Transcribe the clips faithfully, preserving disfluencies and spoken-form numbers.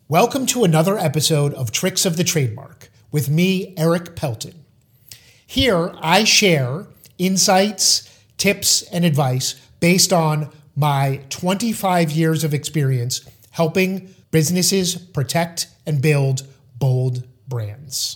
Welcome to another episode of Tricks of the Trademark with me, Eric Pelton. Here, I share insights, tips, and advice based on my twenty-five years of experience helping businesses protect and build bold brands.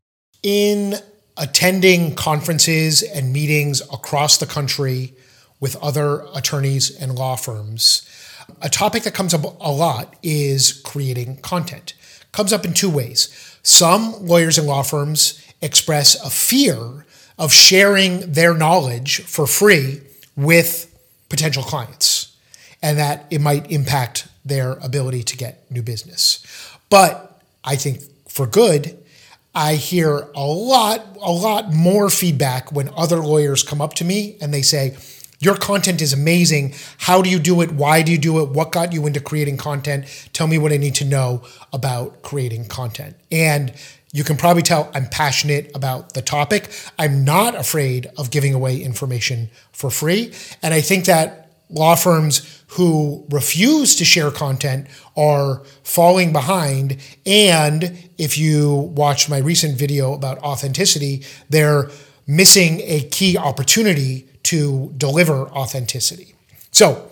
In attending conferences and meetings across the country with other attorneys and law firms, a topic that comes up a lot is creating content. Comes up in two ways. Some lawyers and law firms express a fear of sharing their knowledge for free with potential clients, and that it might impact their ability to get new business. But I think for good, I hear a lot, a lot more feedback when other lawyers come up to me and they say, "Your content is amazing. How do you do it? Why do you do it? What got you into creating content? Tell me what I need to know about creating content." And you can probably tell I'm passionate about the topic. I'm not afraid of giving away information for free. And I think that law firms who refuse to share content are falling behind. And if you watched my recent video about authenticity, they're missing a key opportunity to deliver authenticity. So,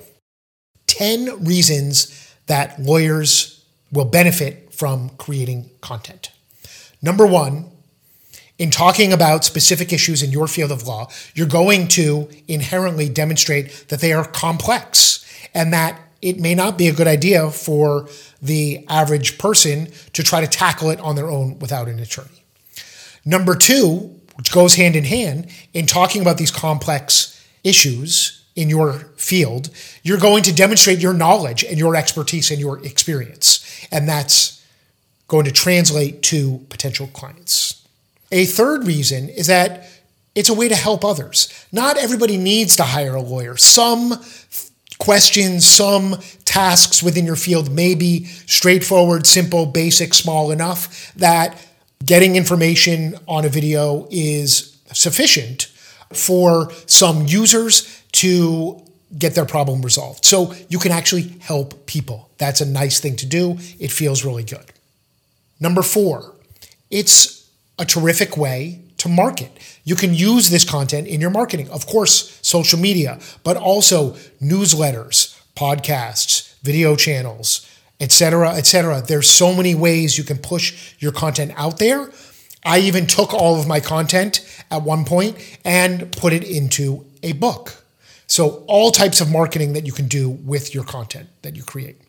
ten reasons that lawyers will benefit from creating content. Number one, in talking about specific issues in your field of law, you're going to inherently demonstrate that they are complex and that it may not be a good idea for the average person to try to tackle it on their own without an attorney. Number two, which goes hand in hand, in talking about these complex issues in your field, you're going to demonstrate your knowledge and your expertise and your experience. And that's going to translate to potential clients. A third reason is that it's a way to help others. Not everybody needs to hire a lawyer. Some questions, some tasks within your field may be straightforward, simple, basic, small enough that getting information on a video is sufficient for some users to get their problem resolved. So you can actually help people. That's a nice thing to do. It feels really good. Number four, it's a terrific way to market. You can use this content in your marketing. Of course, social media, but also newsletters, podcasts, video channels, et cetera, et cetera. There's so many ways you can push your content out there. I even took all of my content at one point and put it into a book. So all types of marketing that you can do with your content that you create.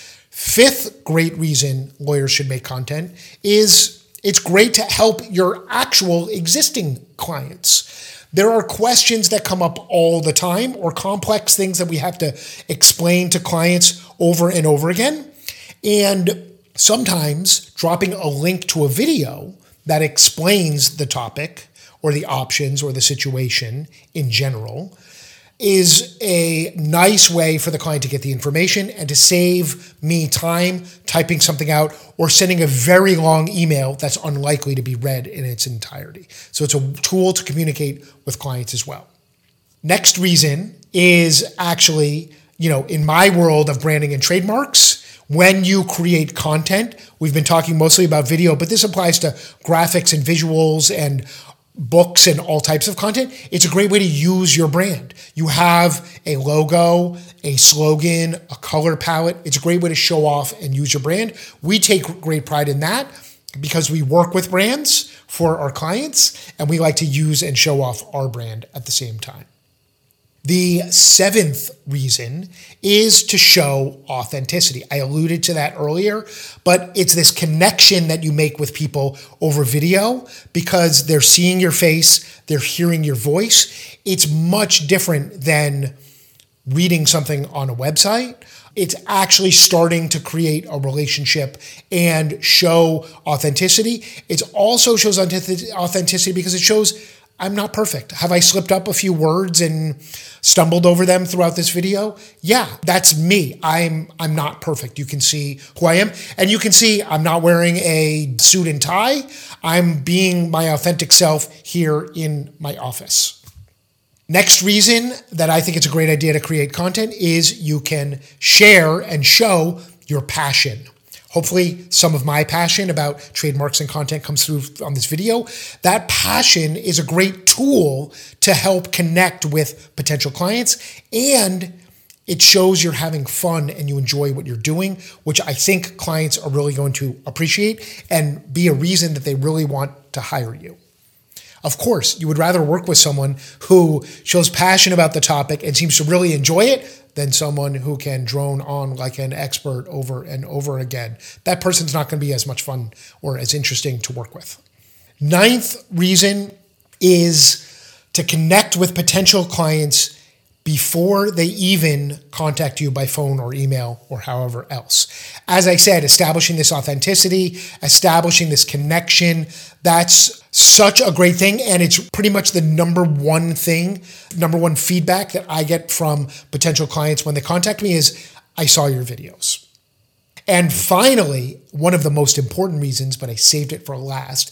Fifth great reason lawyers should make content is it's great to help your actual existing clients. There are questions that come up all the time or complex things that we have to explain to clients over and over again. And sometimes dropping a link to a video that explains the topic or the options or the situation in general is a nice way for the client to get the information and to save me time typing something out or sending a very long email that's unlikely to be read in its entirety. So it's a tool to communicate with clients as well. Next reason is actually, you know, in my world of branding and trademarks, when you create content, we've been talking mostly about video, but this applies to graphics and visuals and books and all types of content. It's a great way to use your brand. You have a logo, a slogan, a color palette. It's a great way to show off and use your brand. We take great pride in that because we work with brands for our clients and we like to use and show off our brand at the same time. The seventh reason is to show authenticity. I alluded to that earlier, but it's this connection that you make with people over video because they're seeing your face, they're hearing your voice. It's much different than reading something on a website. It's actually starting to create a relationship and show authenticity. It also shows authenticity because it shows I'm not perfect. Have I slipped up a few words and stumbled over them throughout this video? Yeah, that's me. I'm I'm not perfect. You can see who I am. And you can see I'm not wearing a suit and tie. I'm being my authentic self here in my office. Next reason that I think it's a great idea to create content is you can share and show your passion. Hopefully some of my passion about trademarks and content comes through on this video. That passion is a great tool to help connect with potential clients, and it shows you're having fun and you enjoy what you're doing, which I think clients are really going to appreciate and be a reason that they really want to hire you. Of course, you would rather work with someone who shows passion about the topic and seems to really enjoy it than someone who can drone on like an expert over and over again. That person's not going to be as much fun or as interesting to work with. Ninth reason is to connect with potential clients before they even contact you by phone or email or however else. As I said, establishing this authenticity, establishing this connection, that's such a great thing. And it's pretty much the number one thing, number one feedback that I get from potential clients when they contact me is, I saw your videos. And finally, one of the most important reasons, but I saved it for last,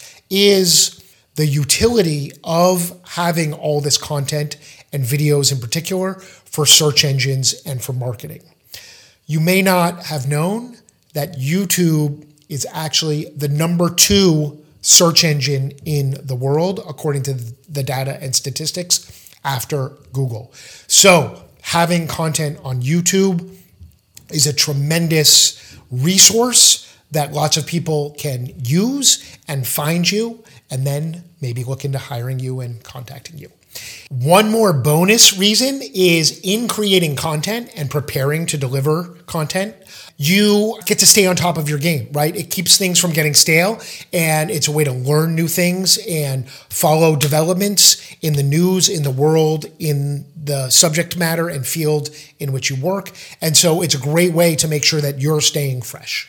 is the utility of having all this content and videos in particular for search engines and for marketing. You may not have known that YouTube is actually the number two search engine in the world, according to the data and statistics, after Google. So having content on YouTube is a tremendous resource that lots of people can use and find you, and then maybe look into hiring you and contacting you. One more bonus reason is in creating content and preparing to deliver content, you get to stay on top of your game, right? It keeps things from getting stale, and it's a way to learn new things and follow developments in the news, in the world, in the subject matter and field in which you work. And so it's a great way to make sure that you're staying fresh.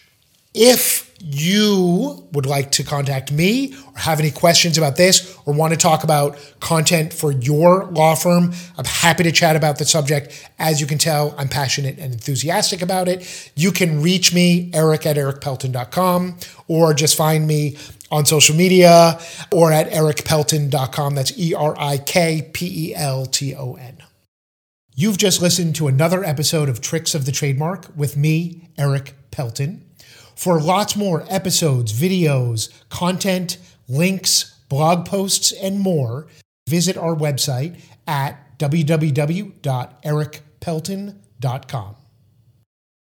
If you would like to contact me or have any questions about this or want to talk about content for your law firm, I'm happy to chat about the subject. As you can tell, I'm passionate and enthusiastic about it. You can reach me, Eric at eric pelton dot com, or just find me on social media or at eric pelton dot com. That's E R I K P E L T O N. You've just listened to another episode of Tricks of the Trademark with me, Eric Pelton. For lots more episodes, videos, content, links, blog posts, and more, visit our website at w w w dot eric pelton dot com.